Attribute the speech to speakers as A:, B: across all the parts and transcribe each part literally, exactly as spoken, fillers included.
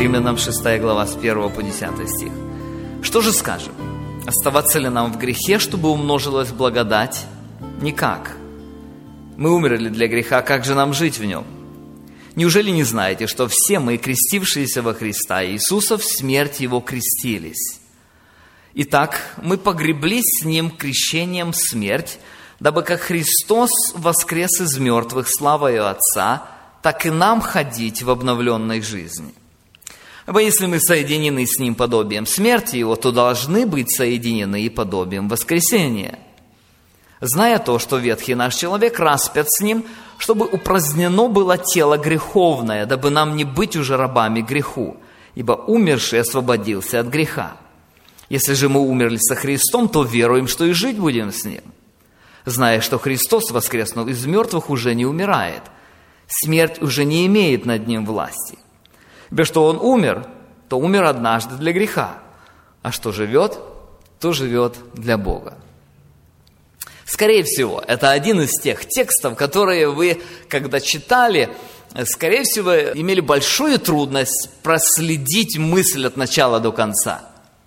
A: Римлянам шестая глава, с первого по десятый стих. Что же скажем? Оставаться ли нам в грехе, чтобы умножилась благодать? Никак. Мы умерли для греха, как же нам жить в нем? Неужели не знаете, что все мы, крестившиеся во Христа Иисуса, в смерть Его крестились? Итак, мы погреблись с Ним крещением в смерть, дабы как Христос воскрес из мертвых славою Отца, так и нам ходить в обновленной жизни. Ибо если мы соединены с Ним подобием смерти Его, то должны быть соединены и подобием воскресения. Зная то, что ветхий наш человек распят с Ним, чтобы упразднено было тело греховное, дабы нам не быть уже рабами греху, ибо умерший освободился от греха. Если же мы умерли со Христом, то веруем, что и жить будем с Ним. Зная, что Христос, воскреснув из мертвых, уже не умирает, смерть уже не имеет над Ним власти. Ибо что Он умер, то умер однажды для греха, а что живет, то живет для Бога. Скорее всего, это один из тех текстов, которые вы, когда читали, скорее всего, имели большую трудность проследить мысль от начала до конца.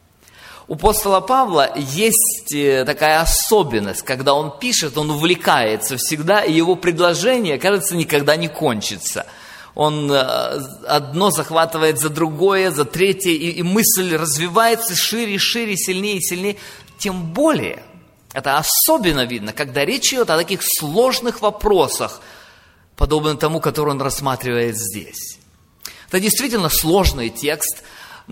A: У апостола Павла есть такая особенность, когда он пишет, он увлекается всегда, и его предложение, кажется, никогда не кончится. Он одно захватывает за другое, за третье, и, и мысль развивается шире, шире, сильнее и сильнее. Тем более, это особенно видно, когда речь идет о таких сложных вопросах, подобно тому, который он рассматривает здесь. Это действительно сложный текст,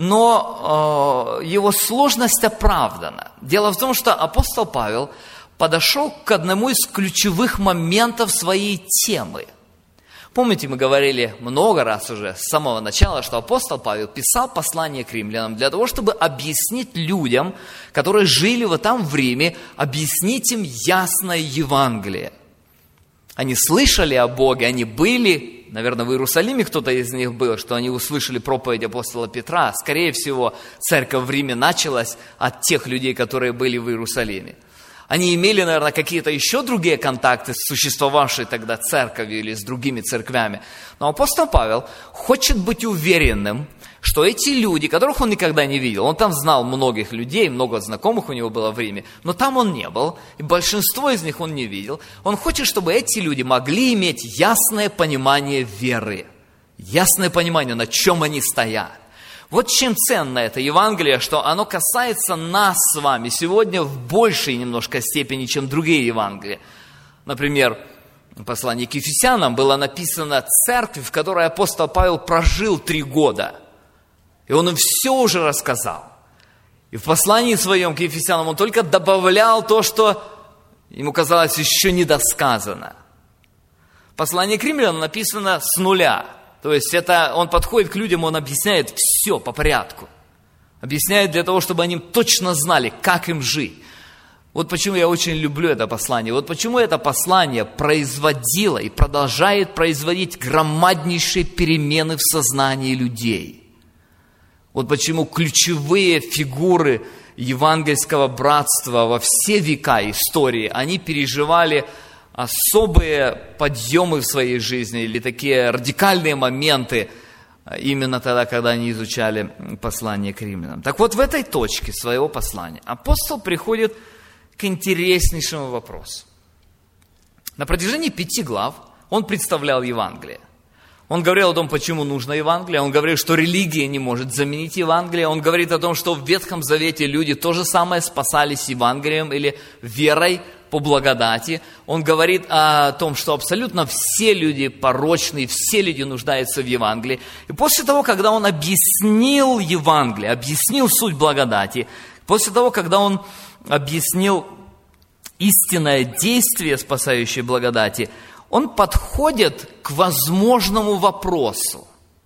A: но э, его сложность оправдана. Дело в том, что апостол Павел подошел к одному из ключевых моментов своей темы. Помните, мы говорили много раз уже с самого начала, что апостол Павел писал послание к римлянам для того, чтобы объяснить людям, которые жили вот там в Риме, объяснить им ясное Евангелие. Они слышали о Боге, они были, наверное, в Иерусалиме кто-то из них был, что они услышали проповедь апостола Петра. Скорее всего, церковь в Риме началась от тех людей, которые были в Иерусалиме. Они имели, наверное, какие-то еще другие контакты с существовавшей тогда церковью или с другими церквями. Но апостол Павел хочет быть уверенным, что эти люди, которых он никогда не видел, он там знал многих людей, много знакомых у него было в Риме, но там он не был, и большинство из них он не видел. Он хочет, чтобы эти люди могли иметь ясное понимание веры, ясное понимание, на чем они стоят. Вот чем ценно это Евангелие, что оно касается нас с вами сегодня в большей немножко степени, чем другие Евангелия. Например, в послании к Ефесянам было написано церковь, в которой апостол Павел прожил три года. И он им все уже рассказал. И в послании своем к Ефесянам он только добавлял то, что ему казалось еще недосказано. Послание к Римлянам написано с нуля. То есть это он подходит к людям, он объясняет все по порядку. Объясняет для того, чтобы они точно знали, как им жить. Вот почему я очень люблю это послание. Вот почему это послание производило и продолжает производить громаднейшие перемены в сознании людей. Вот почему ключевые фигуры евангельского братства во все века истории, они переживали особые подъемы в своей жизни или такие радикальные моменты именно тогда, когда они изучали послание к римлянам. Так вот, в этой точке своего послания апостол приходит к интереснейшему вопросу. На протяжении пяти глав он представлял Евангелие. Он говорил о том, почему нужно Евангелие. Он говорил, что религия не может заменить Евангелие. Он говорит о том, что в Ветхом Завете люди то же самое спасались Евангелием или верой по благодати. Он говорит о том, что абсолютно все люди порочные, все люди нуждаются в Евангелии. И после того, когда он объяснил Евангелие, объяснил суть благодати, после того, когда он объяснил истинное действие спасающей благодати, он подходит к возможному вопросу.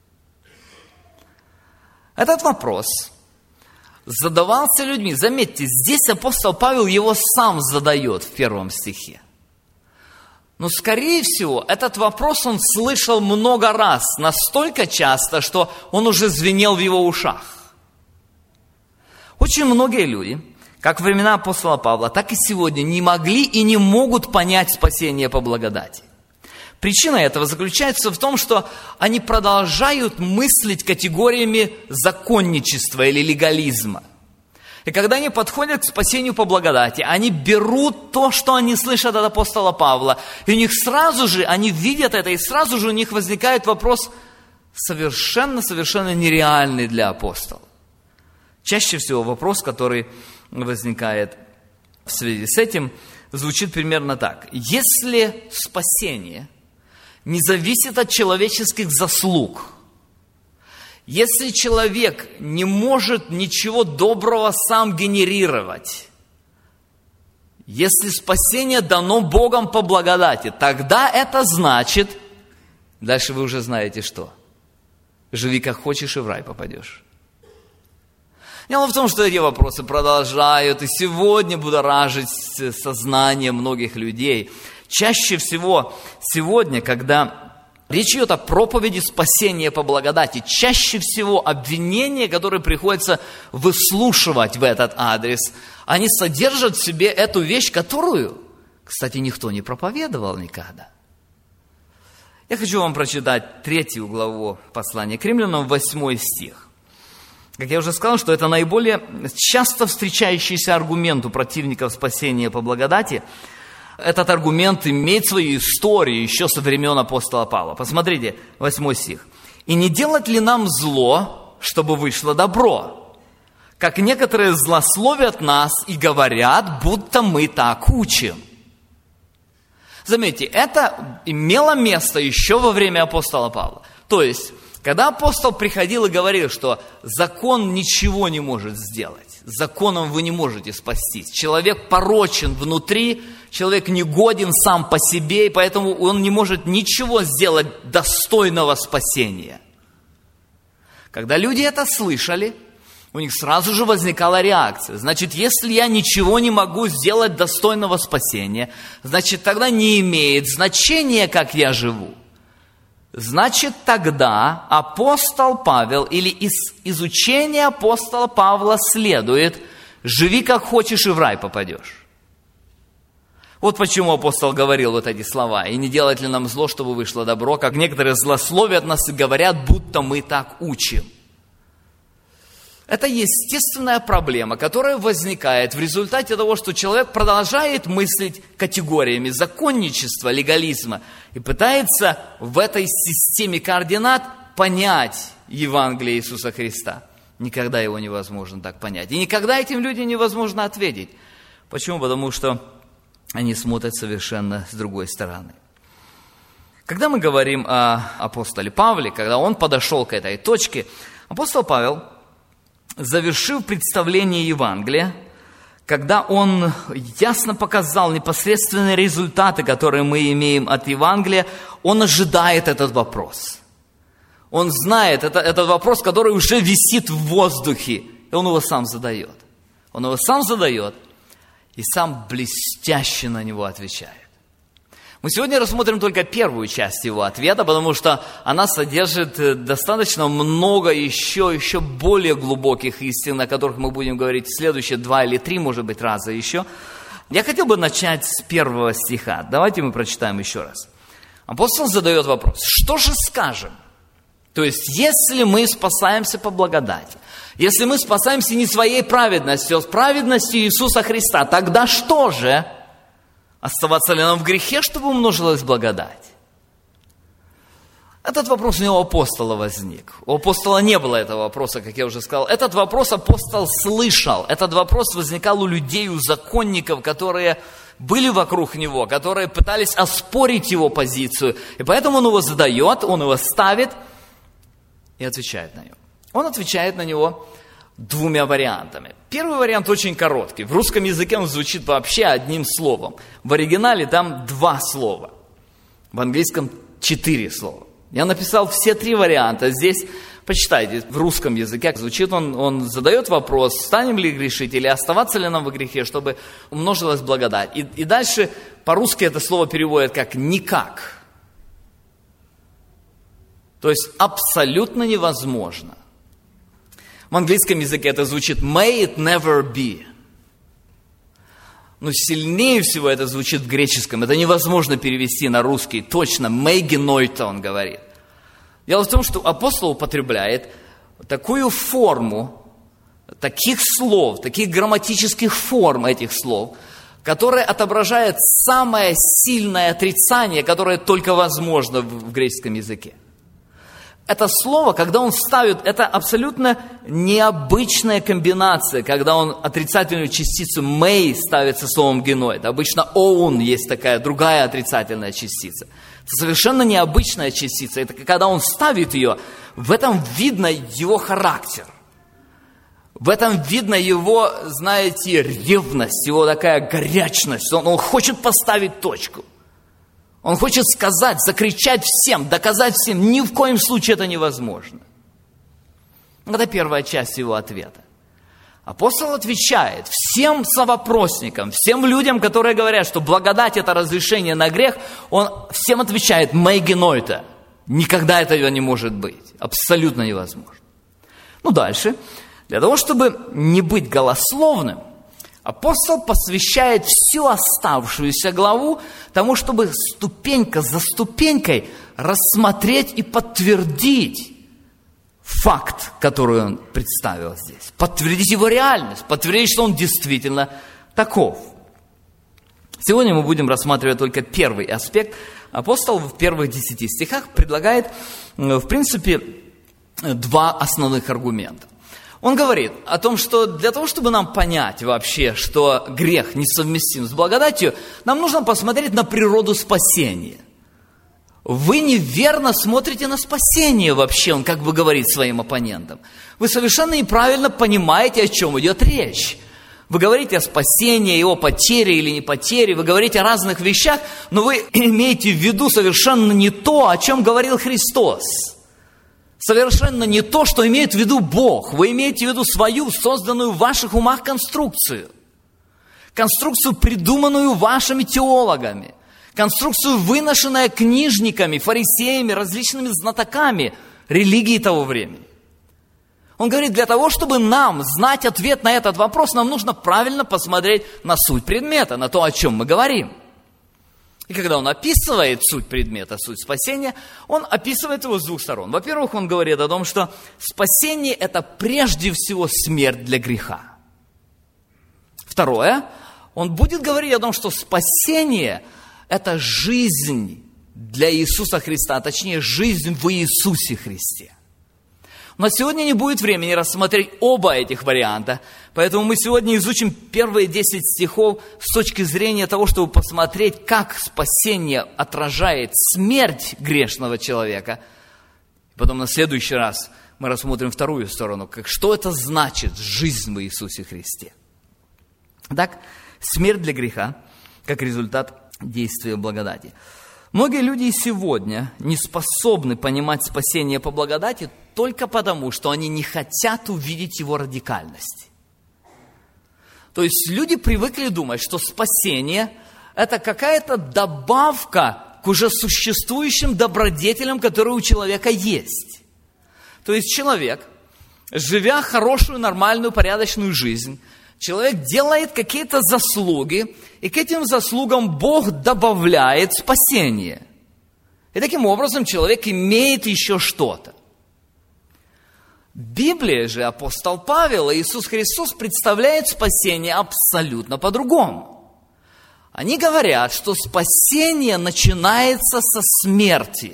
A: Этот вопрос задавался людьми. Заметьте, здесь апостол Павел его сам задает в первом стихе. Но, скорее всего, этот вопрос он слышал много раз, настолько часто, что он уже звенел в его ушах. Очень многие люди, как во времена апостола Павла, так и сегодня, не могли и не могут понять спасение по благодати. Причина этого заключается в том, что они продолжают мыслить категориями законничества или легализма. И когда они подходят к спасению по благодати, они берут то, что они слышат от апостола Павла, и у них сразу же, они видят это, и сразу же у них возникает вопрос совершенно-совершенно нереальный для апостола. Чаще всего вопрос, который возникает в связи с этим, звучит примерно так. Если спасение не зависит от человеческих заслуг, если человек не может ничего доброго сам генерировать, если спасение дано Богом по благодати, тогда это значит, дальше вы уже знаете что, живи как хочешь и в рай попадешь. Дело в том, что эти вопросы продолжают и сегодня будоражить сознание многих людей. Чаще всего сегодня, когда речь идет о проповеди спасения по благодати, чаще всего обвинения, которые приходится выслушивать в этот адрес, они содержат в себе эту вещь, которую, кстати, никто не проповедовал никогда. Я хочу вам прочитать третью главу послания к Римлянам, восьмой стих. Как я уже сказал, что это наиболее часто встречающийся аргумент у противников спасения по благодати. Этот аргумент имеет свою историю еще со времен апостола Павла. Посмотрите, восьмой стих. «И не делать ли нам зло, чтобы вышло добро? Как некоторые злословят нас и говорят, будто мы так учим». Заметьте, это имело место еще во время апостола Павла. То есть, когда апостол приходил и говорил, что закон ничего не может сделать, законом вы не можете спастись, человек порочен внутри, человек негоден сам по себе, и поэтому он не может ничего сделать достойного спасения. Когда люди это слышали, у них сразу же возникала реакция. Значит, если я ничего не могу сделать достойного спасения, значит, тогда не имеет значения, как я живу. Значит, тогда апостол Павел, или из изучения апостола Павла следует, живи как хочешь и в рай попадешь. Вот почему апостол говорил вот эти слова. И не делать ли нам зло, чтобы вышло добро, как некоторые злословят нас и говорят, будто мы так учим. Это естественная проблема, которая возникает в результате того, что человек продолжает мыслить категориями законничества, легализма и пытается в этой системе координат понять Евангелие Иисуса Христа. Никогда его невозможно так понять. И никогда этим людям невозможно ответить. Почему? Потому что они смотрят совершенно с другой стороны. Когда мы говорим о апостоле Павле, когда он подошел к этой точке, апостол Павел, завершив представление Евангелия, когда он ясно показал непосредственные результаты, которые мы имеем от Евангелия, он ожидает этот вопрос. Он знает это, этот вопрос, который уже висит в воздухе, и он его сам задает. Он его сам задает и сам блестяще на него отвечает. Мы сегодня рассмотрим только первую часть его ответа, потому что она содержит достаточно много еще, еще более глубоких истин, о которых мы будем говорить в следующие два или три, может быть, раза еще. Я хотел бы начать с первого стиха. Давайте мы прочитаем еще раз. Апостол задает вопрос: что же скажем? То есть, если мы спасаемся по благодати, если мы спасаемся не своей праведностью, а с праведностью Иисуса Христа, тогда что же? Оставаться ли нам в грехе, чтобы умножилась благодать? Этот вопрос у него у апостола возник. У апостола не было этого вопроса, как я уже сказал. Этот вопрос апостол слышал. Этот вопрос возникал у людей, у законников, которые были вокруг него, которые пытались оспорить его позицию. И поэтому он его задает, он его ставит и отвечает на него. Он отвечает на него двумя вариантами. Первый вариант очень короткий. В русском языке он звучит вообще одним словом. В оригинале там два слова. В английском четыре слова. Я написал все три варианта. Здесь, почитайте, в русском языке звучит он, он задает вопрос, станем ли грешить или оставаться ли нам в грехе, чтобы умножилась благодать. И, и дальше по-русски это слово переводят как «никак». То есть абсолютно невозможно. В английском языке это звучит «may it never be». Но сильнее всего это звучит в греческом. Это невозможно перевести на русский. Точно, мегенойта он говорит. Дело в том, что апостол употребляет такую форму, таких слов, таких грамматических форм этих слов, которая отображает самое сильное отрицание, которое только возможно в греческом языке. Это слово, когда он ставит, это абсолютно необычная комбинация, когда он отрицательную частицу «мей» ставит со словом «геноид». Обычно «оун» есть такая другая отрицательная частица. Это совершенно необычная частица. Это когда он ставит ее, в этом видно его характер. В этом видно его, знаете, ревность, его такая горячность. Он, он хочет поставить точку. Он хочет сказать, закричать всем, доказать всем, ни в коем случае это невозможно. Это первая часть его ответа. Апостол отвечает всем совопросникам, всем людям, которые говорят, что благодать – это разрешение на грех, он всем отвечает «мейгенойта». Никогда этого не может быть. Абсолютно невозможно. Ну, дальше. Для того, чтобы не быть голословным, апостол посвящает всю оставшуюся главу тому, чтобы ступенька за ступенькой рассмотреть и подтвердить факт, который он представил здесь. Подтвердить его реальность, подтвердить, что он действительно таков. Сегодня мы будем рассматривать только первый аспект. Апостол в первых десяти стихах предлагает, в принципе, два основных аргумента. Он говорит о том, что для того, чтобы нам понять вообще, что грех несовместим с благодатью, нам нужно посмотреть на природу спасения. Вы неверно смотрите на спасение вообще, он как бы говорит своим оппонентам. Вы совершенно неправильно понимаете, о чем идет речь. Вы говорите о спасении, его потере или не потере, вы говорите о разных вещах, но вы имеете в виду совершенно не то, о чем говорил Христос. Совершенно не то, что имеет в виду Бог. Вы имеете в виду свою, созданную в ваших умах конструкцию. Конструкцию, придуманную вашими теологами. Конструкцию, выношенную книжниками, фарисеями, различными знатоками религии того времени. Он говорит, для того, чтобы нам знать ответ на этот вопрос, нам нужно правильно посмотреть на суть предмета, на то, о чем мы говорим. И когда он описывает суть предмета, суть спасения, он описывает его с двух сторон. Во-первых, он говорит о том, что спасение – это прежде всего смерть для греха. Второе, он будет говорить о том, что спасение – это жизнь для Иисуса Христа, а точнее, жизнь в Иисусе Христе. У нас сегодня не будет времени рассмотреть оба этих варианта, поэтому мы сегодня изучим первые десять стихов с точки зрения того, чтобы посмотреть, как спасение отражает смерть грешного человека. Потом на следующий раз мы рассмотрим вторую сторону, как, что это значит жизнь в Иисусе Христе. Итак, смерть для греха как результат действия благодати. Многие люди сегодня не способны понимать спасение по благодати только потому, что они не хотят увидеть его радикальность. То есть люди привыкли думать, что спасение – это какая-то добавка к уже существующим добродетелям, которые у человека есть. То есть человек, живя хорошую, нормальную, порядочную жизнь, человек делает какие-то заслуги, и к этим заслугам Бог добавляет спасение. И таким образом человек имеет еще что-то. Библия же, апостол Павел и Иисус Христос представляют спасение абсолютно по-другому. Они говорят, что спасение начинается со смерти.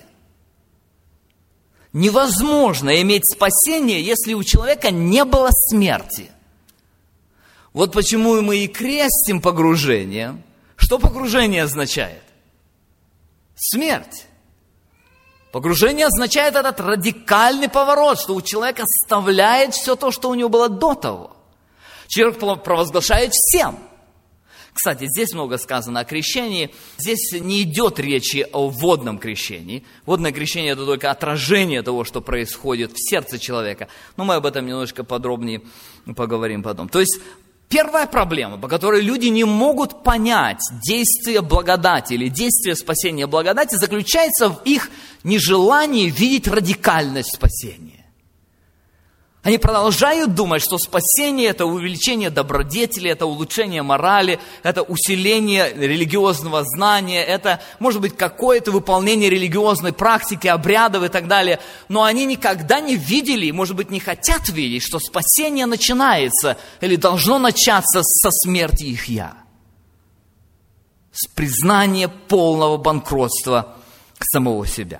A: Невозможно иметь спасение, если у человека не было смерти. Вот почему мы и крестим погружение. Что погружение означает? Смерть. Погружение означает этот радикальный поворот, что у человека оставляет все то, что у него было до того. Человек провозглашает всем. Кстати, здесь много сказано о крещении. Здесь не идет речи о водном крещении. Водное крещение – это только отражение того, что происходит в сердце человека. Но мы об этом немножко подробнее поговорим потом. То есть, первая проблема, по которой люди не могут понять действие благодати или действие спасения благодати, заключается в их нежелании видеть радикальность спасения. Они продолжают думать, что спасение – это увеличение добродетели, это улучшение морали, это усиление религиозного знания, это, может быть, какое-то выполнение религиозной практики, обрядов и так далее. Но они никогда не видели, может быть, не хотят видеть, что спасение начинается или должно начаться со смерти их «я». С признания полного банкротства самого себя.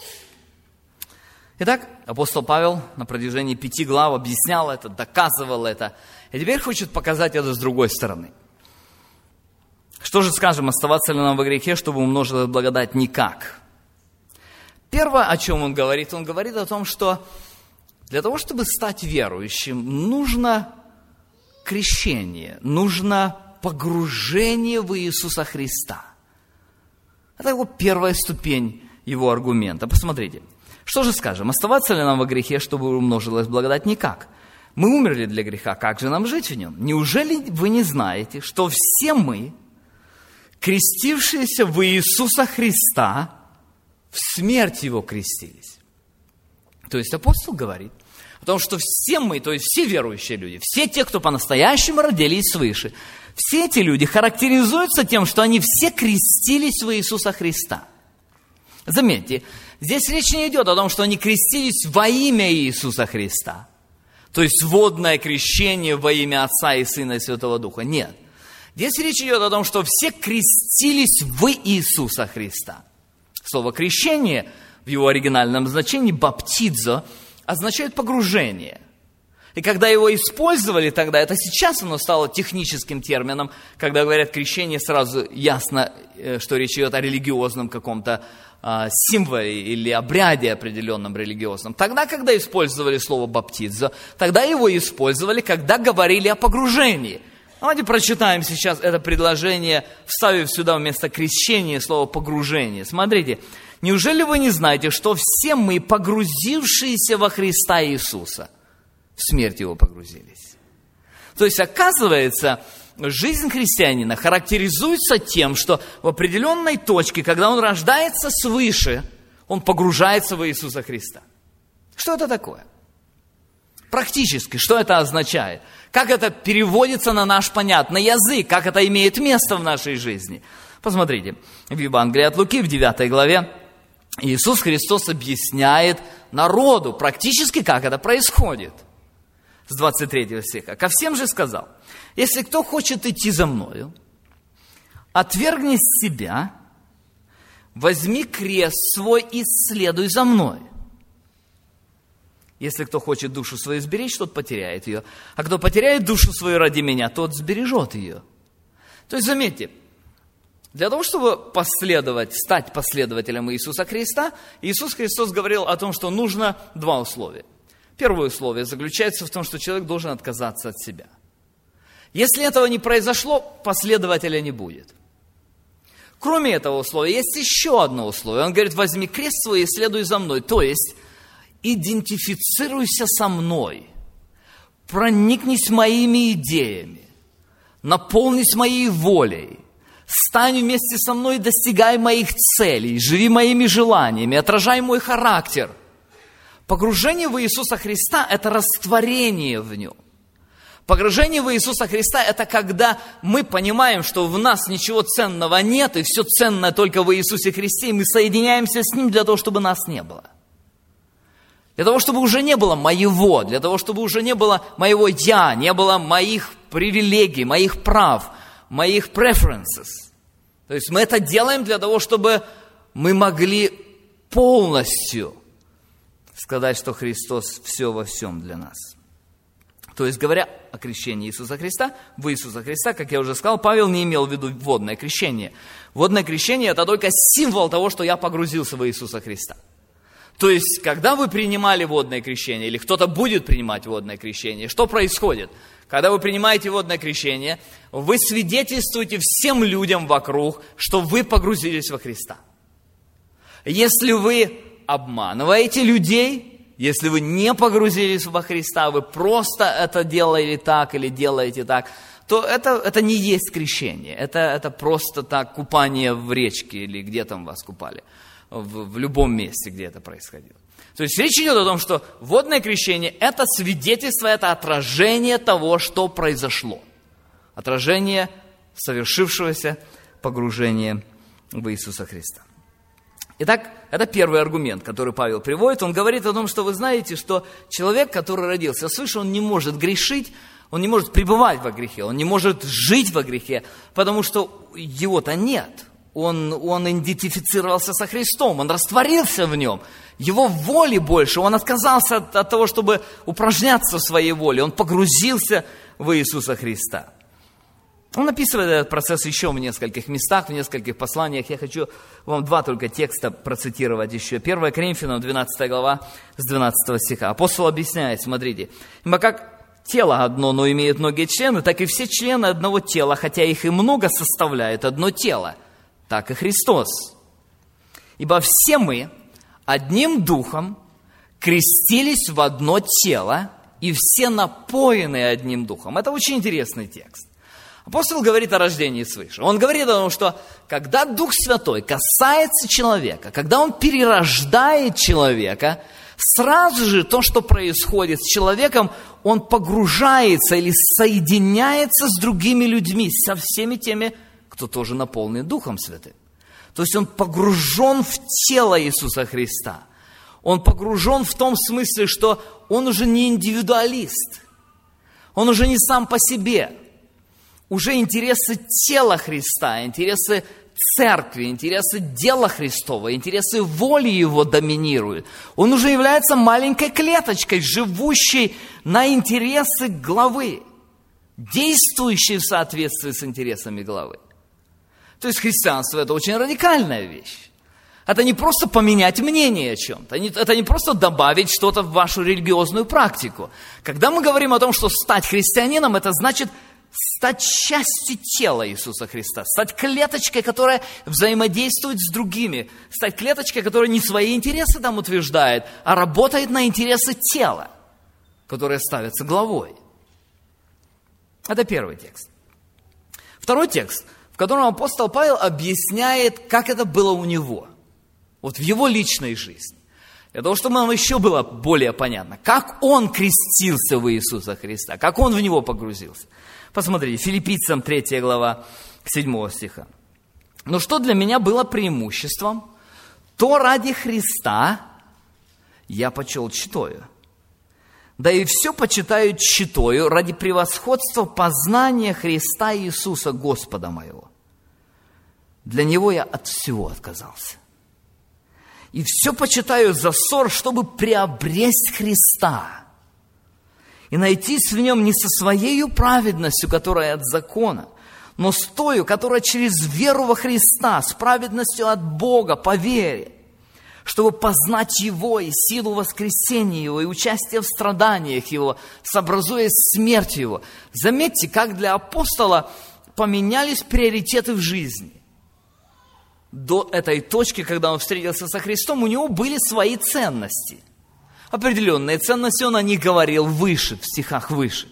A: Итак, апостол Павел на протяжении пяти глав объяснял это, доказывал это, и теперь хочет показать это с другой стороны. Что же скажем, оставаться ли нам во грехе, чтобы умножилась благодать? Никак. Первое, о чем он говорит, он говорит о том, что для того, чтобы стать верующим, нужно крещение, нужно погружение в Иисуса Христа. Это его первая ступень его аргумента. Посмотрите. Что же скажем, оставаться ли нам во грехе, чтобы умножилась благодать? Никак. Мы умерли для греха, как же нам жить в нем? Неужели вы не знаете, что все мы, крестившиеся в Иисуса Христа, в смерть Его крестились? То есть апостол говорит о том, что все мы, то есть все верующие люди, все те, кто по-настоящему родились свыше, все эти люди характеризуются тем, что они все крестились в Иисуса Христа. Заметьте, здесь речь не идет о том, что они крестились во имя Иисуса Христа. То есть водное крещение во имя Отца и Сына и Святого Духа. Нет. Здесь речь идет о том, что все крестились в Иисуса Христа. Слово «крещение» в его оригинальном значении «баптизо» означает «погружение». И когда его использовали тогда, это сейчас оно стало техническим термином, когда говорят крещение, сразу ясно, что речь идет о религиозном каком-то а, символе или обряде определенном религиозном. Тогда, когда использовали слово «баптизо», тогда его использовали, когда говорили о погружении. Давайте прочитаем сейчас это предложение, вставив сюда вместо крещения слово «погружение». Смотрите, неужели вы не знаете, что все мы, погрузившиеся во Христа Иисуса, в смерть Его погрузились? То есть, оказывается, жизнь христианина характеризуется тем, что в определенной точке, когда он рождается свыше, он погружается в Иисуса Христа. Что это такое? Практически, что это означает? Как это переводится на наш понятный язык? Как это имеет место в нашей жизни? Посмотрите, в Евангелии от Луки, в девятой главе, Иисус Христос объясняет народу практически, как это происходит. С двадцать третьего стиха. «Ко всем же сказал, если кто хочет идти за мною, отвергни себя, возьми крест свой и следуй за мной. Если кто хочет душу свою сберечь, тот потеряет ее. А кто потеряет душу свою ради меня, тот сбережет ее». То есть, заметьте, для того, чтобы последовать, стать последователем Иисуса Христа, Иисус Христос говорил о том, что нужно два условия. Первое условие заключается в том, что человек должен отказаться от себя. Если этого не произошло, последователя не будет. Кроме этого условия, есть еще одно условие. Он говорит, возьми крест свой и следуй за мной. То есть, идентифицируйся со мной, проникнись моими идеями, наполнись моей волей, стань вместе со мной и достигай моих целей, живи моими желаниями, отражай мой характер. Погружение в Иисуса Христа – это растворение в Нем. Погружение в Иисуса Христа – это когда мы понимаем, что в нас ничего ценного нет, и все ценное только в Иисусе Христе, и мы соединяемся с Ним для того, чтобы нас не было. Для того, чтобы уже не было моего, для того, чтобы уже не было моего «я», не было моих привилегий, моих прав, моих preferences. То есть мы это делаем для того, чтобы мы могли полностью сказать, что Христос все во всем для нас. То есть, говоря о крещении Иисуса Христа, в Иисуса Христа, как я уже сказал, Павел не имел в виду водное крещение. Водное крещение – это только символ того, что я погрузился в Иисуса Христа. То есть, когда вы принимали водное крещение, или кто-то будет принимать водное крещение, что происходит? Когда вы принимаете водное крещение, вы свидетельствуете всем людям вокруг, что вы погрузились во Христа. Если вы обманываете людей, если вы не погрузились во Христа, вы просто это делали так или делаете так, то это, это не есть крещение. Это, это просто так купание в речке или где там вас купали. В, в любом месте, где это происходило. То То есть речь идет о том, что водное крещение – это свидетельство, это отражение того, что произошло. Отражение совершившегося погружения в Иисуса Христа. Итак, это первый аргумент, который Павел приводит. Он говорит о том, что вы знаете, что человек, который родился свыше, он не может грешить, он не может пребывать во грехе, он не может жить во грехе, потому что его-то нет. Он, он идентифицировался со Христом, он растворился в нем. Его воли больше, он отказался от, от того, чтобы упражняться в своей воле, он погрузился в Иисуса Христа. Он описывает этот процесс еще в нескольких местах, в нескольких посланиях. Я хочу вам два только текста процитировать еще. первое Коринфянам, двенадцатая глава, с двенадцатого стиха. Апостол объясняет, смотрите. «Ибо как тело одно, но имеет многие члены, так и все члены одного тела, хотя их и много, составляют одно тело, так и Христос. Ибо все мы одним духом крестились в одно тело, и все напоены одним духом». Это очень интересный текст. Апостол говорит о рождении свыше. Он говорит о том, что когда Дух Святой касается человека, когда Он перерождает человека, сразу же то, что происходит с человеком, он погружается или соединяется с другими людьми, со всеми теми, кто тоже наполнен Духом Святым. То есть он погружен в тело Иисуса Христа. Он погружен в том смысле, что он уже не индивидуалист. Он уже не сам по себе. Уже интересы тела Христа, интересы церкви, интересы дела Христова, интересы воли Его доминируют. Он уже является маленькой клеточкой, живущей на интересы главы, действующей в соответствии с интересами главы. То есть христианство – это очень радикальная вещь. Это не просто поменять мнение о чем-то, это не просто добавить что-то в вашу религиозную практику. Когда мы говорим о том, что стать христианином, это значит стать частью тела Иисуса Христа, стать клеточкой, которая взаимодействует с другими, стать клеточкой, которая не свои интересы там утверждает, а работает на интересы тела, которое ставится главой. Это первый текст. Второй текст, в котором апостол Павел объясняет, как это было у него, вот в его личной жизни. Для того, чтобы нам еще было более понятно, как он крестился в Иисуса Христа, как он в него погрузился. Посмотрите, Филиппийцам третья глава, седьмого стиха. «Но что для меня было преимуществом, то ради Христа я почел чтою. Да и все почитаю чтою ради превосходства познания Христа Иисуса Господа моего. Для Него я от всего отказался. И все почитаю за ссор, чтобы приобресть Христа и найтись в нем не со своей праведностью, которая от закона, но с тою, которая через веру во Христа, с праведностью от Бога по вере, чтобы познать Его и силу воскресения Его, и участие в страданиях Его, сообразуясь с смертью Его». Заметьте, как для апостола поменялись приоритеты в жизни. До этой точки, когда он встретился со Христом, у него были свои ценности. Определенные ценности он о них говорил выше, в стихах выше.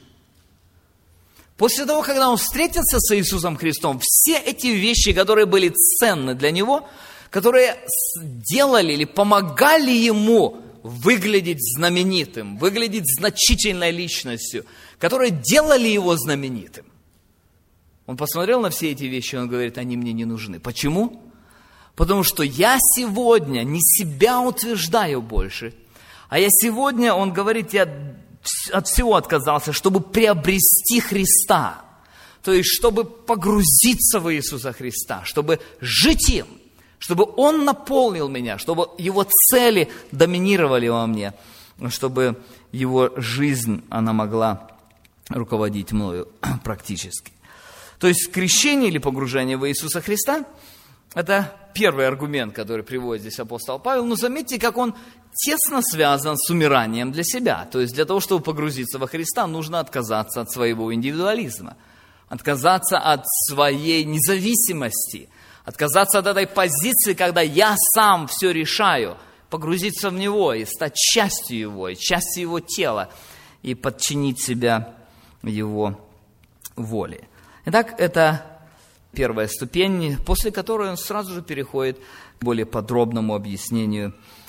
A: После того, когда он встретился с Иисусом Христом, все эти вещи, которые были ценны для него, которые делали или помогали ему выглядеть знаменитым, выглядеть значительной личностью, которые делали его знаменитым. Он посмотрел на все эти вещи, и он говорит, они мне не нужны. Почему? Потому что я сегодня не себя утверждаю больше, а я сегодня, он говорит, я от всего отказался, чтобы приобрести Христа. То есть, чтобы погрузиться в Иисуса Христа, чтобы жить им, чтобы Он наполнил меня, чтобы Его цели доминировали во мне, чтобы Его жизнь, она могла руководить мною практически. То есть, крещение или погружение в Иисуса Христа – это первый аргумент, который приводит здесь апостол Павел. Но заметьте, как он тесно связан с умиранием для себя. То есть для того, чтобы погрузиться во Христа, нужно отказаться от своего индивидуализма, отказаться от своей независимости, отказаться от этой позиции, когда я сам все решаю, погрузиться в Него и стать частью Его, и частью Его тела, и подчинить себя Его воле. Итак, это первая ступень, после которой он сразу же переходит к более подробному объяснению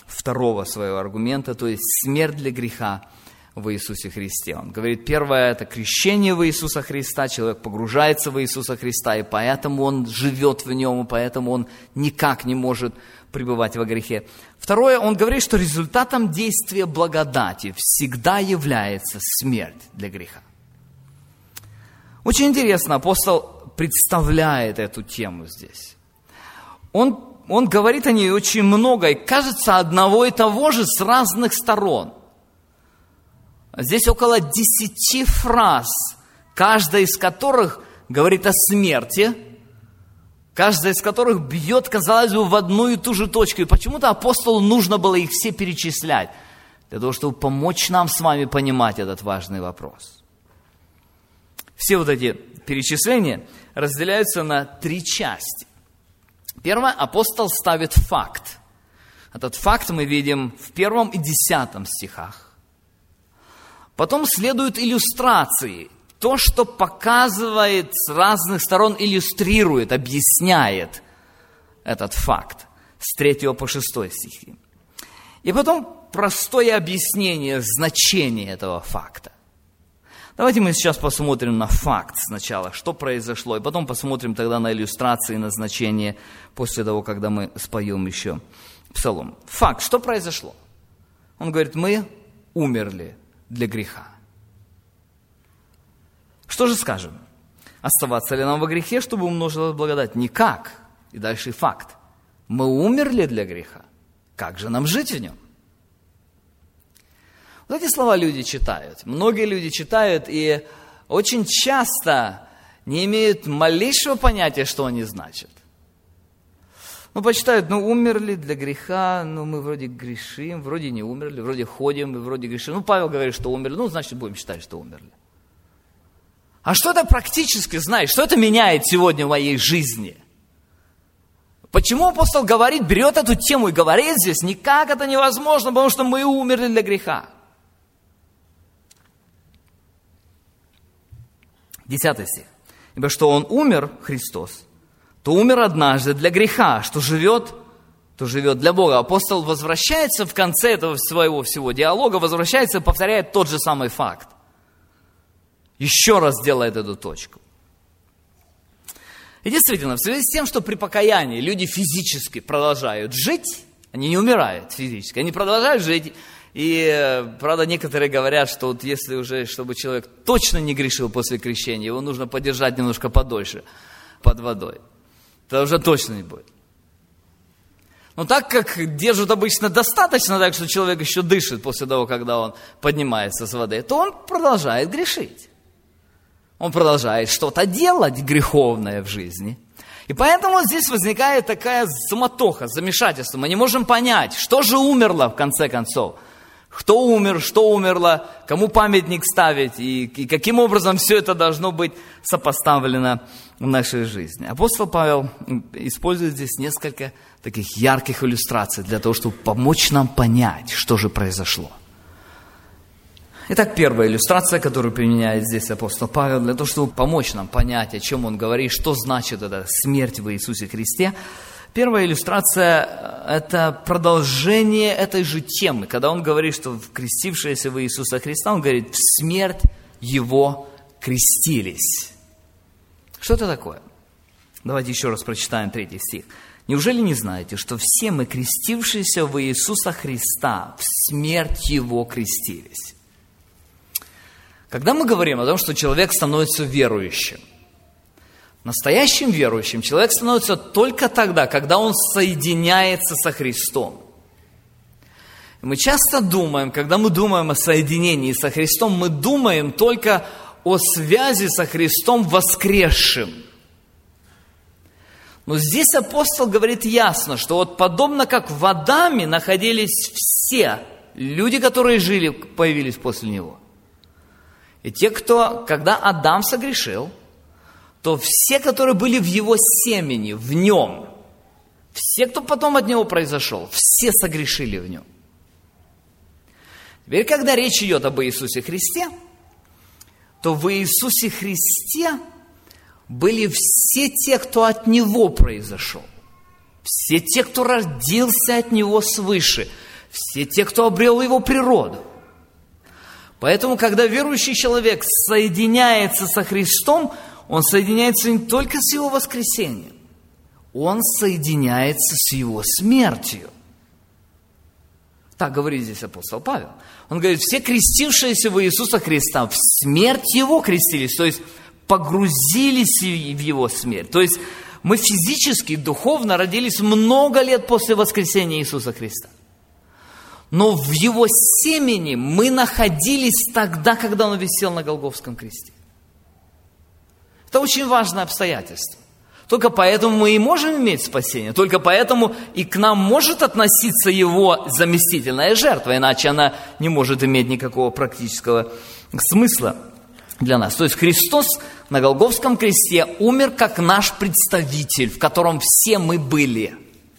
A: второго своего аргумента, то есть смерть для греха в Иисусе Христе. Он говорит, первое – это крещение в Иисуса Христа, человек погружается в Иисуса Христа, и поэтому он живет в нем, и поэтому он никак не может пребывать во грехе. Второе, он говорит, что результатом действия благодати всегда является смерть для греха. Очень интересно, апостол представляет эту тему здесь. Он, он говорит о ней очень много, и кажется одного и того же с разных сторон. Здесь около десяти фраз, каждая из которых говорит о смерти, каждая из которых бьет, казалось бы, в одну и ту же точку. И почему-то апостолу нужно было их все перечислять, для того, чтобы помочь нам с вами понимать этот важный вопрос. Все вот эти перечисления разделяются на три части. Первое, апостол ставит факт. Этот факт мы видим в первом и десятом стихах. Потом следуют иллюстрации. То, что показывает с разных сторон, иллюстрирует, объясняет этот факт. С третьего по шестой стихи. И потом простое объяснение значения этого факта. Давайте мы сейчас посмотрим на факт сначала, что произошло, и потом посмотрим тогда на иллюстрации, на значение, после того, когда мы споем еще псалом. Факт, что произошло? Он говорит, мы умерли для греха. Что же скажем? Оставаться ли нам во грехе, чтобы умножилась благодать? Никак. И дальше факт. Мы умерли для греха. Как же нам жить в нем? Вот эти слова люди читают. Многие люди читают и очень часто не имеют малейшего понятия, что они значат. Ну, почитают, ну, умерли для греха, ну, мы вроде грешим, вроде не умерли, вроде ходим, и вроде грешим. Ну, Павел говорит, что умерли, ну, значит, будем считать, что умерли. А что это практически знает? Что это меняет сегодня в моей жизни? Почему апостол говорит, берет эту тему и говорит здесь, никак это невозможно, потому что мы умерли для греха. Десятый стих. Ибо что он умер, Христос, то умер однажды для греха, что живет, то живет для Бога. Апостол возвращается в конце этого своего всего диалога, возвращается и повторяет тот же самый факт. Еще раз делает эту точку. И действительно, в связи с тем, что при покаянии люди физически продолжают жить, они не умирают физически, они продолжают жить. И, правда, некоторые говорят, что вот если уже, чтобы человек точно не грешил после крещения, его нужно подержать немножко подольше под водой. Это уже точно не будет. Но так как держат обычно достаточно, так что человек еще дышит после того, когда он поднимается с воды, то он продолжает грешить. Он продолжает что-то делать греховное в жизни. И поэтому здесь возникает такая суматоха, замешательство. Мы не можем понять, что же умерло в конце концов. Кто умер, что умерло, кому памятник ставить, и, и каким образом все это должно быть сопоставлено в нашей жизни. Апостол Павел использует здесь несколько таких ярких иллюстраций для того, чтобы помочь нам понять, что же произошло. Итак, первая иллюстрация, которую применяет здесь апостол Павел, для того, чтобы помочь нам понять, о чем он говорит, что значит эта смерть в Иисусе Христе. Первая иллюстрация – это продолжение этой же темы. Когда он говорит, что крестившиеся в Иисуса Христа, он говорит, в смерть Его крестились. Что это такое? Давайте еще раз прочитаем третий стих. «Неужели не знаете, что все мы, крестившиеся в Иисуса Христа, в смерть Его крестились?» Когда мы говорим о том, что человек становится верующим, настоящим верующим человек становится только тогда, когда он соединяется со Христом. И мы часто думаем, когда мы думаем о соединении со Христом, мы думаем только о связи со Христом воскресшим. Но здесь апостол говорит ясно, что вот подобно как в Адаме находились все люди, которые жили, появились после него. И те, кто, когда Адам согрешил, то все, которые были в его семени, в нем, все, кто потом от него произошел, все согрешили в нем. Теперь, когда речь идет об Иисусе Христе, то в Иисусе Христе были все те, кто от Него произошел. Все те, кто родился от Него свыше. все те, кто обрел Его природу. Поэтому, когда верующий человек соединяется со Христом, он соединяется не только с Его воскресением, он соединяется с Его смертью. Так говорит здесь апостол Павел. Он говорит, все крестившиеся в Иисуса Христа в смерть Его крестились, то есть погрузились в Его смерть. То есть мы физически, духовно родились много лет после воскресения Иисуса Христа. Но в Его семени мы находились тогда, когда Он висел на Голгофском кресте. Это очень важное обстоятельство. Только поэтому мы и можем иметь спасение. Только поэтому и к нам может относиться Его заместительная жертва. Иначе она не может иметь никакого практического смысла для нас. То есть Христос на Голгофском кресте умер как наш представитель, в котором все мы были.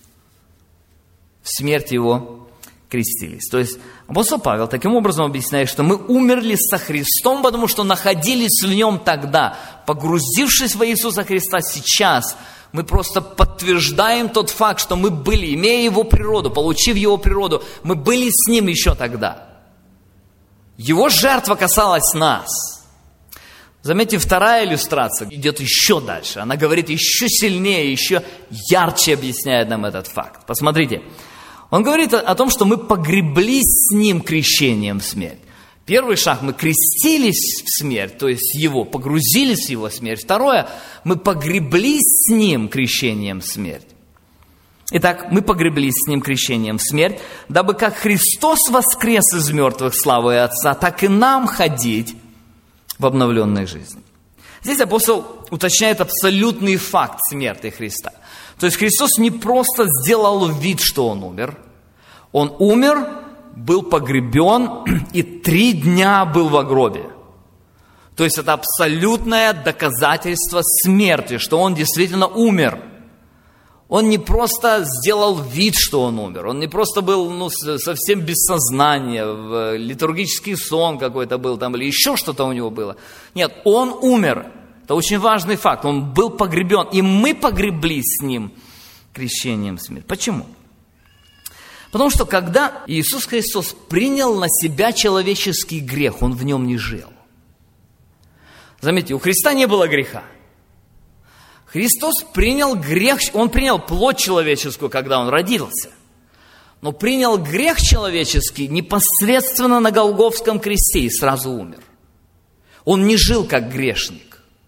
A: В смерть Его крестились. То есть апостол Павел таким образом объясняет, что мы умерли со Христом, потому что находились в Нем тогда. Погрузившись в Иисуса Христа сейчас, мы просто подтверждаем тот факт, что мы были, имея Его природу, получив Его природу, мы были с Ним еще тогда. Его жертва касалась нас. Заметьте, вторая иллюстрация идет еще дальше. Она говорит еще сильнее, еще ярче объясняет нам этот факт. Посмотрите. Он говорит о том, что мы погреблись с Ним крещением в смерть. Первый шаг, мы крестились в смерть, то есть Его, погрузились в Его смерть. Второе, мы погреблись с Ним крещением в смерть. Итак, мы погреблись с Ним крещением в смерть, дабы как Христос воскрес из мертвых славой Отца, так и нам ходить в обновленной жизни. Здесь апостол уточняет абсолютный факт смерти Христа. То есть Христос не просто сделал вид, что Он умер. Он умер, был погребен и три дня был во гробе. То есть это абсолютное доказательство смерти, что Он действительно умер. Он не просто сделал вид, что Он умер. Он не просто был ну, совсем без сознания, литургический сон какой-то был там, или еще что-то у него было. Нет, Он умер. Это очень важный факт. Он был погребен, и мы погреблись с Ним крещением в смерть. Почему? Потому что когда Иисус Христос принял на себя человеческий грех, Он в нем не жил. Заметьте, у Христа не было греха. Христос принял грех, Он принял плоть человеческую, когда Он родился. Но принял грех человеческий непосредственно на Голгофском кресте и сразу умер. Он не жил как грешник.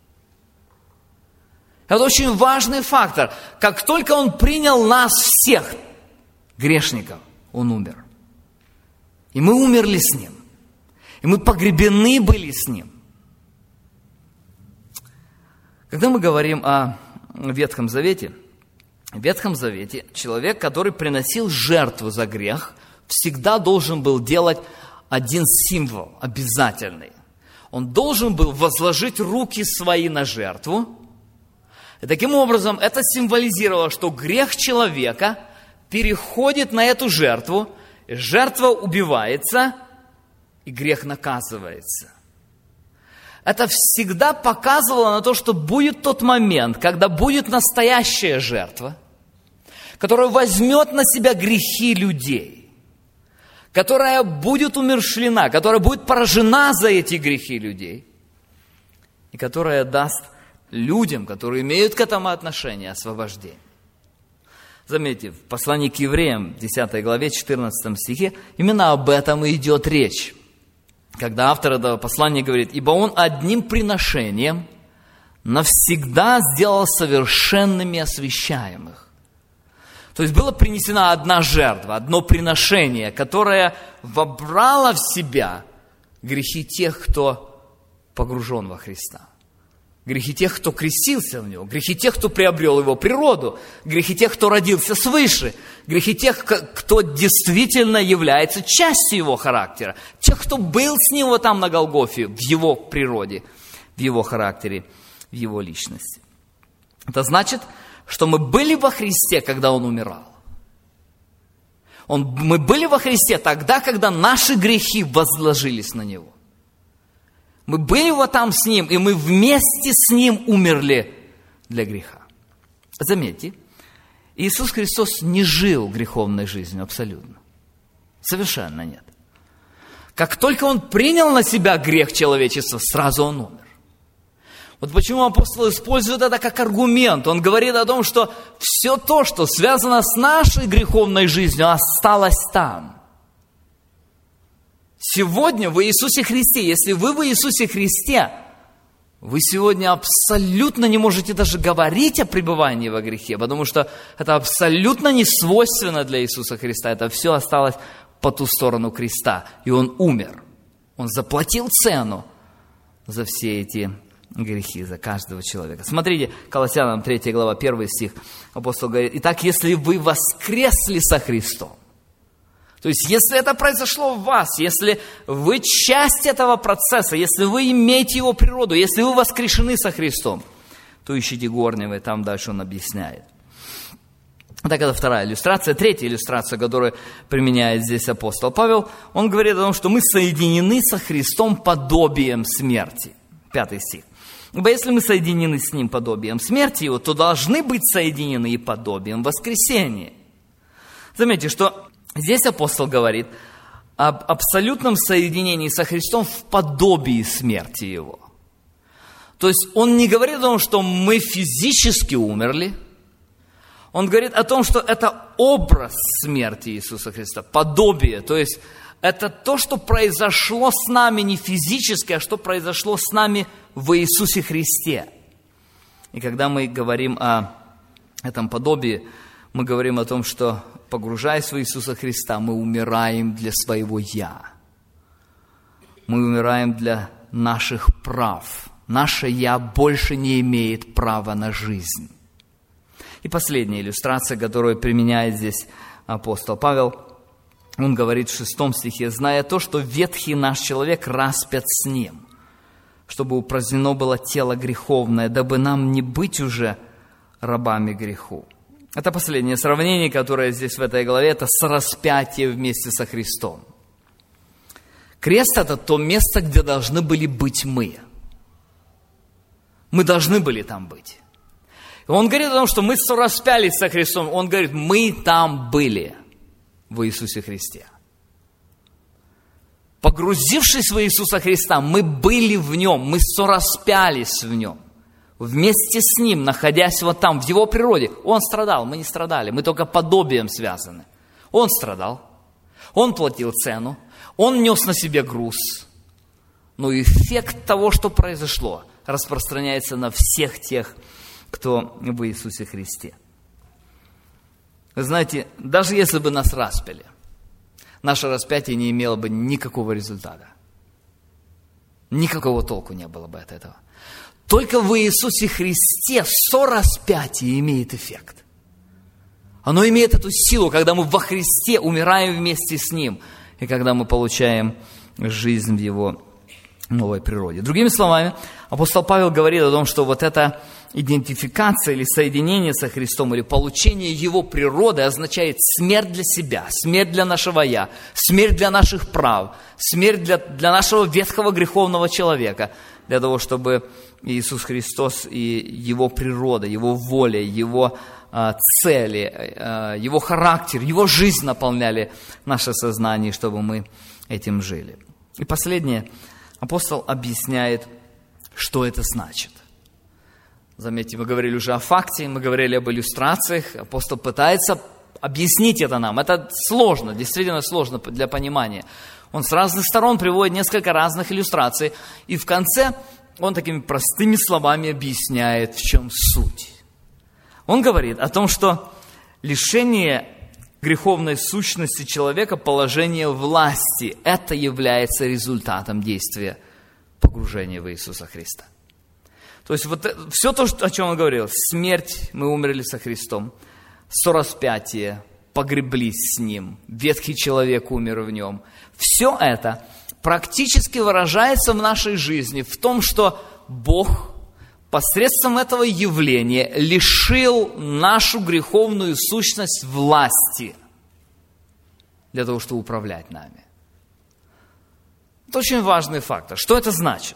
A: Это очень важный фактор. Как только Он принял нас всех, грешников, Он умер. И мы умерли с Ним. И мы погребены были с Ним. Когда мы говорим о Ветхом Завете, в Ветхом Завете человек, который приносил жертву за грех, всегда должен был делать один символ обязательный. Он должен был возложить руки свои на жертву. И таким образом это символизировало, что грех человека переходит на эту жертву, и жертва убивается, и грех наказывается. Это всегда показывало на то, что будет тот момент, когда будет настоящая жертва, которая возьмет на себя грехи людей, которая будет умерщвлена, которая будет поражена за эти грехи людей, и которая даст людям, которые имеют к этому отношение, освобождение. Заметьте, в послании к евреям, десятой главе, четырнадцатом стихе, именно об этом и идет речь. Когда автор этого послания говорит, «Ибо Он одним приношением навсегда сделал совершенными освящаемых». То есть была принесена одна жертва, одно приношение, которое вобрало в себя грехи тех, кто погружен во Христа. Грехи тех, кто крестился в Него, грехи тех, кто приобрел Его природу, грехи тех, кто родился свыше, грехи тех, кто действительно является частью Его характера, тех, кто был с Него там на Голгофе, в Его природе, в Его характере, в Его личности. Это значит, что мы были во Христе, когда Он умирал. Он, мы были во Христе тогда, когда наши грехи возложились на Него. Мы были вот там с Ним, и мы вместе с Ним умерли для греха. Заметьте, Иисус Христос не жил греховной жизнью абсолютно. Совершенно нет. Как только он принял на себя грех человечества, сразу он умер. Вот почему апостол использует это как аргумент. Он говорит о том, что все то, что связано с нашей греховной жизнью, осталось там. Сегодня в Иисусе Христе, если вы в Иисусе Христе, вы сегодня абсолютно не можете даже говорить о пребывании во грехе, потому что это абсолютно не свойственно для Иисуса Христа. Это все осталось по ту сторону креста, и Он умер. Он заплатил цену за все эти грехи, за каждого человека. Смотрите, Колоссянам третья глава, первый стих. Апостол говорит: «Итак, если вы воскресли со Христом», то есть, если это произошло в вас, если вы часть этого процесса, если вы имеете его природу, если вы воскрешены со Христом, то ищите горнего, и там дальше он объясняет. Так, это вторая иллюстрация. Третья иллюстрация, которую применяет здесь апостол Павел, он говорит о том, что мы соединены со Христом подобием смерти. Пятый стих. «Ибо если мы соединены с Ним подобием смерти Его, то должны быть соединены и подобием воскресения». Заметьте, что здесь апостол говорит об абсолютном соединении со Христом в подобии смерти Его. То есть он не говорит о том, что мы физически умерли. Он говорит о том, что это образ смерти Иисуса Христа, подобие. То есть это то, что произошло с нами не физически, а что произошло с нами в Иисусе Христе. И когда мы говорим о этом подобии, мы говорим о том, что, погружаясь в Иисуса Христа, мы умираем для своего «я». Мы умираем для наших прав. Наше «я» больше не имеет права на жизнь. И последняя иллюстрация, которую применяет здесь апостол Павел, он говорит в шестом стихе: «Зная то, что ветхий наш человек распят с ним, чтобы упразднено было тело греховное, дабы нам не быть уже рабами греху». Это последнее сравнение, которое здесь в этой главе, это с распятием вместе со Христом. Крест – это то место, где должны были быть мы. Мы должны были там быть. И он говорит о том, что мы распялись со Христом. Он говорит, мы там были в Иисусе Христе. Погрузившись в Иисуса Христа, мы были в Нем, мы сораспялись в Нем. Вместе с Ним, находясь вот там, в Его природе. Он страдал, мы не страдали, мы только подобием связаны. Он страдал, Он платил цену, Он нес на себе груз. Но эффект того, что произошло, распространяется на всех тех, кто в Иисусе Христе. Вы знаете, даже если бы нас распяли, наше распятие не имело бы никакого результата. Никакого толку не было бы от этого. Только в Иисусе Христе сораспятие имеет эффект. Оно имеет эту силу, когда мы во Христе умираем вместе с Ним, и когда мы получаем жизнь в Его новой природе. Другими словами, апостол Павел говорит о том, что вот эта идентификация или соединение со Христом, или получение Его природы означает смерть для себя, смерть для нашего «я», смерть для наших прав, смерть для, для нашего ветхого греховного человека, для того, чтобы Иисус Христос и Его природа, Его воля, Его э, цели, э, Его характер, Его жизнь наполняли наше сознание, чтобы мы этим жили. И последнее, апостол объясняет, что это значит. Заметьте, мы говорили уже о факте, мы говорили об иллюстрациях. Апостол пытается объяснить это нам. Это сложно, действительно сложно для понимания. Он с разных сторон приводит несколько разных иллюстраций. И в конце он такими простыми словами объясняет, в чем суть. Он говорит о том, что лишение греховной сущности человека, положение власти, это является результатом действия погружения в Иисуса Христа. То есть вот все то, о чем он говорил, смерть, мы умерли со Христом, сораспятие, погреблись с Ним, ветхий человек умер в Нем. Все это практически выражается в нашей жизни в том, что Бог посредством этого явления лишил нашу греховную сущность власти для того, чтобы управлять нами. Это очень важный фактор. Что это значит?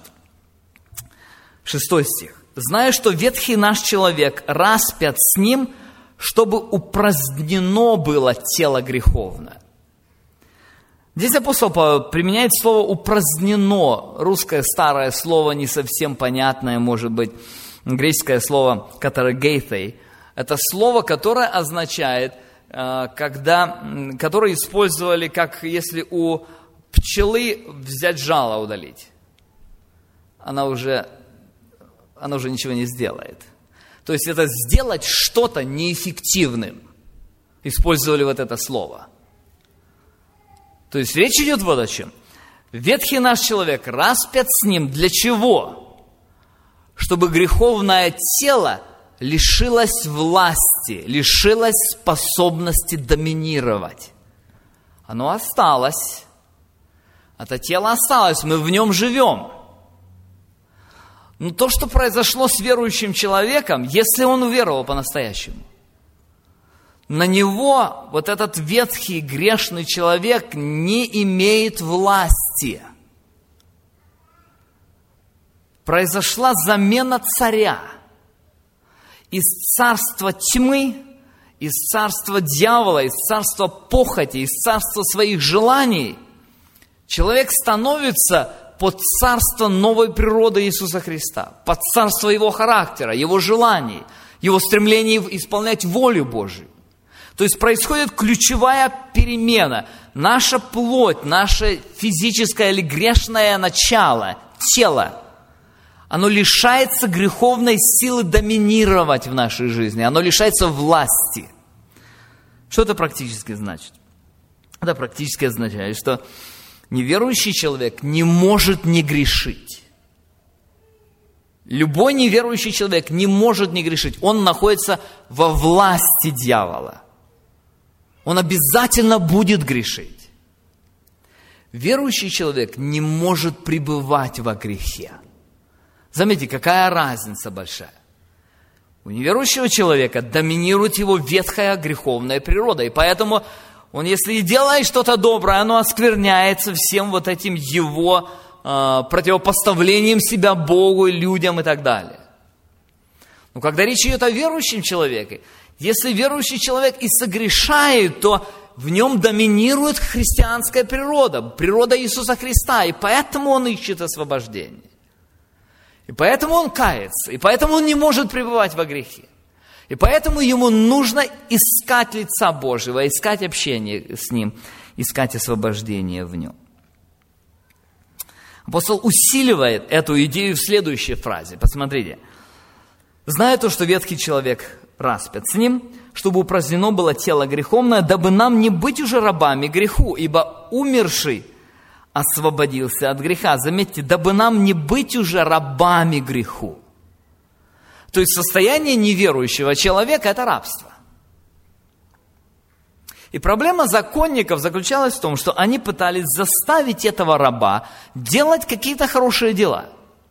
A: Шестой стих. «Зная, что ветхий наш человек распят с Ним, чтобы упразднено было тело греховное». Здесь апостол Павел применяет слово «упразднено». Русское старое слово, не совсем понятное, может быть, греческое слово «катаргейthei». Это слово, которое означает, когда, которое использовали, как если у пчелы взять жало удалить. Она уже, она уже ничего не сделает. То есть это сделать что-то неэффективным. Использовали вот это слово. То есть речь идет вот о чем. Ветхий наш человек распят с ним для чего? Чтобы греховное тело лишилось власти, лишилось способности доминировать. Оно осталось. Это тело осталось, мы в нем живем. Но то, что произошло с верующим человеком, если он уверовал по-настоящему, на него вот этот ветхий грешный человек не имеет власти. Произошла замена царя. Из царства тьмы, из царства дьявола, из царства похоти, из царства своих желаний человек становится под царство новой природы Иисуса Христа, под царство Его характера, Его желаний, Его стремления исполнять волю Божию. То есть происходит ключевая перемена. Наша плоть, наше физическое или грешное начало, тело, оно лишается греховной силы доминировать в нашей жизни. Оно лишается власти. Что это практически значит? Это практически означает, что неверующий человек не может не грешить. Любой неверующий человек не может не грешить. Он находится во власти дьявола. Он обязательно будет грешить. Верующий человек не может пребывать во грехе. Заметьте, какая разница большая. У неверующего человека доминирует его ветхая греховная природа. И поэтому он, если и делает что-то доброе, оно оскверняется всем вот этим его э, противопоставлением себя Богу, людям и так далее. Но когда речь идет о верующем человеке, если верующий человек и согрешает, то в нем доминирует христианская природа, природа Иисуса Христа, и поэтому он ищет освобождение. И поэтому он кается, и поэтому он не может пребывать во грехе. И поэтому ему нужно искать лица Божьего, искать общение с Ним, искать освобождение в Нем. Апостол усиливает эту идею в следующей фразе. Посмотрите. «Зная то, что ветхий человек распят с ним, чтобы упразднено было тело греховное, дабы нам не быть уже рабами греху, ибо умерший освободился от греха». Заметьте, дабы нам не быть уже рабами греху. То есть состояние неверующего человека – это рабство. И проблема законников заключалась в том, что они пытались заставить этого раба делать какие-то хорошие дела.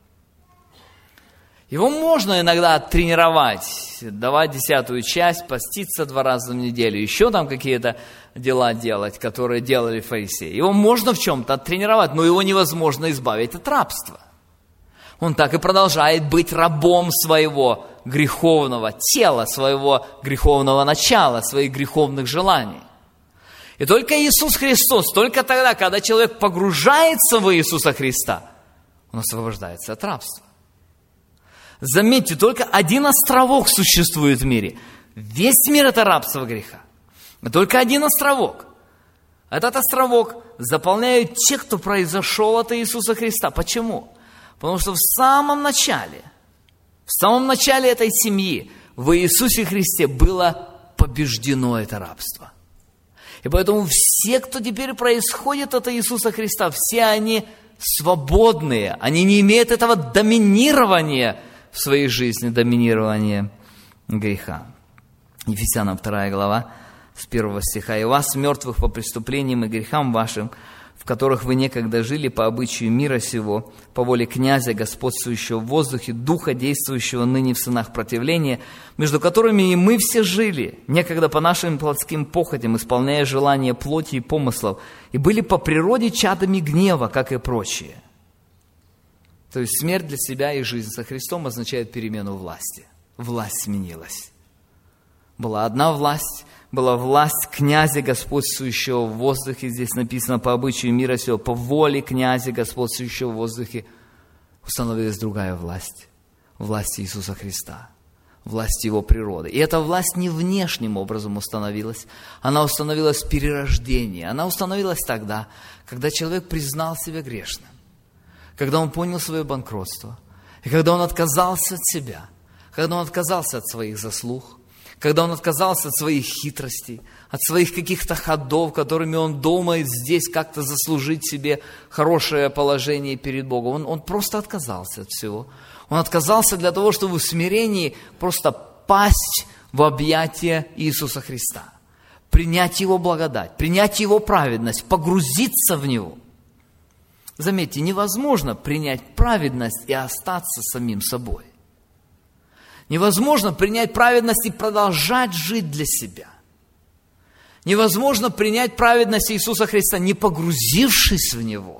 A: Его можно иногда тренировать, давать десятую часть, поститься два раза в неделю, еще там какие-то дела делать, которые делали фарисеи. Его можно в чем-то тренировать, но его невозможно избавить от рабства. Он так и продолжает быть рабом своего греховного тела, своего греховного начала, своих греховных желаний. И только Иисус Христос, только тогда, когда человек погружается в Иисуса Христа, он освобождается от рабства. Заметьте, только один островок существует в мире. Весь мир – это рабство греха. Только один островок. Этот островок заполняют те, кто произошел от Иисуса Христа. Почему? Потому что в самом начале, в самом начале этой семьи в Иисусе Христе было побеждено это рабство. И поэтому все, кто теперь происходит от Иисуса Христа, все они свободные. Они не имеют этого доминирования в своей жизни, доминирования греха. Ефесянам вторая глава, с первого стиха. «И вас, мертвых по преступлениям и грехам вашим, в которых вы некогда жили по обычаю мира сего, по воле князя, господствующего в воздухе, духа, действующего ныне в сынах противления, между которыми и мы все жили, некогда по нашим плотским похотям, исполняя желания плоти и помыслов, и были по природе чадами гнева, как и прочие». То есть смерть для себя и жизнь со Христом означает перемену власти. Власть сменилась. Была одна власть, была власть князя, господствующего в воздухе. Здесь написано по обычаю мира сего, по воле князя, господствующего в воздухе. Установилась другая власть, власть Иисуса Христа, власть Его природы. И эта власть не внешним образом установилась, она установилась в перерождении. Она установилась тогда, когда человек признал себя грешным, когда он понял свое банкротство, и когда он отказался от себя, когда он отказался от своих заслуг, когда он отказался от своих хитростей, от своих каких-то ходов, которыми он думает здесь как-то заслужить себе хорошее положение перед Богом. Он, он просто отказался от всего. Он отказался для того, чтобы в смирении просто пасть в объятия Иисуса Христа, принять Его благодать, принять Его праведность, погрузиться в Него. Заметьте, невозможно принять праведность и остаться самим собой. Невозможно принять праведность и продолжать жить для себя. Невозможно принять праведность Иисуса Христа, не погрузившись в Него.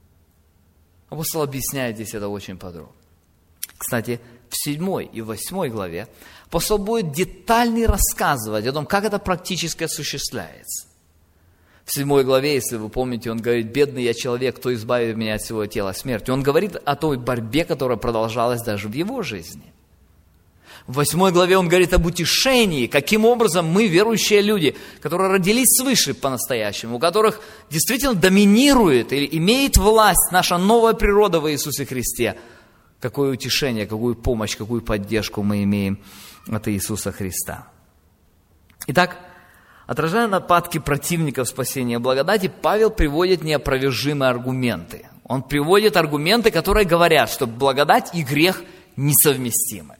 A: Апостол объясняет здесь это очень подробно. Кстати, в седьмой и восьмой главе апостол будет детально рассказывать о том, как это практически осуществляется. В седьмой главе, если вы помните, он говорит: «Бедный я человек, кто избавит меня от всего тела смерти». Он говорит о той борьбе, которая продолжалась даже в его жизни. В восьмой главе он говорит об утешении, каким образом мы, верующие люди, которые родились свыше по-настоящему, у которых действительно доминирует или имеет власть наша новая природа во Иисусе Христе, какое утешение, какую помощь, какую поддержку мы имеем от Иисуса Христа. Итак, отражая нападки противников спасения благодати, Павел приводит неопровержимые аргументы. Он приводит аргументы, которые говорят, что благодать и грех несовместимы.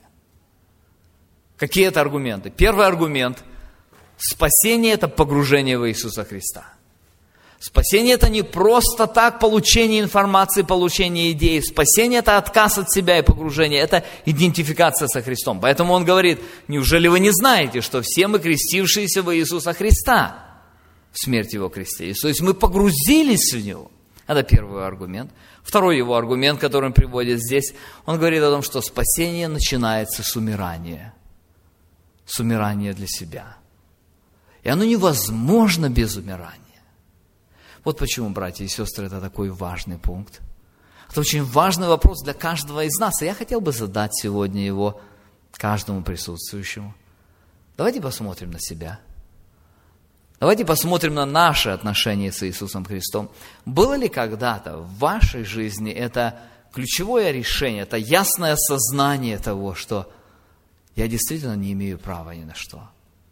A: Какие это аргументы? Первый аргумент – спасение – это погружение в Иисуса Христа. Спасение – это не просто так получение информации, получение идей. Спасение – это отказ от себя и погружение, это идентификация со Христом. Поэтому он говорит: неужели вы не знаете, что все мы крестившиеся во Иисуса Христа в смерть Его кресте? То есть мы погрузились в Него. Это первый аргумент. Второй его аргумент, который он приводит здесь, он говорит о том, что спасение начинается с умирания. С умирания для себя. И оно невозможно без умирания. Вот почему, братья и сестры, это такой важный пункт. Это очень важный вопрос для каждого из нас. И я хотел бы задать сегодня его каждому присутствующему. Давайте посмотрим на себя. Давайте посмотрим на наши отношения с Иисусом Христом. Было ли когда-то в вашей жизни это ключевое решение, это ясное осознание того, что я действительно не имею права ни на что?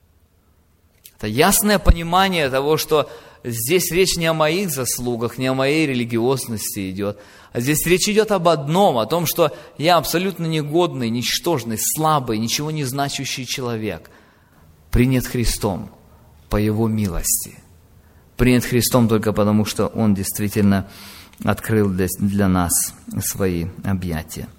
A: Это ясное понимание того, что здесь речь не о моих заслугах, не о моей религиозности идет, а здесь речь идет об одном, о том, что я абсолютно негодный, ничтожный, слабый, ничего не значащий человек, принят Христом по Его милости. Принят Христом только потому, что Он действительно открыл для, для нас свои объятия.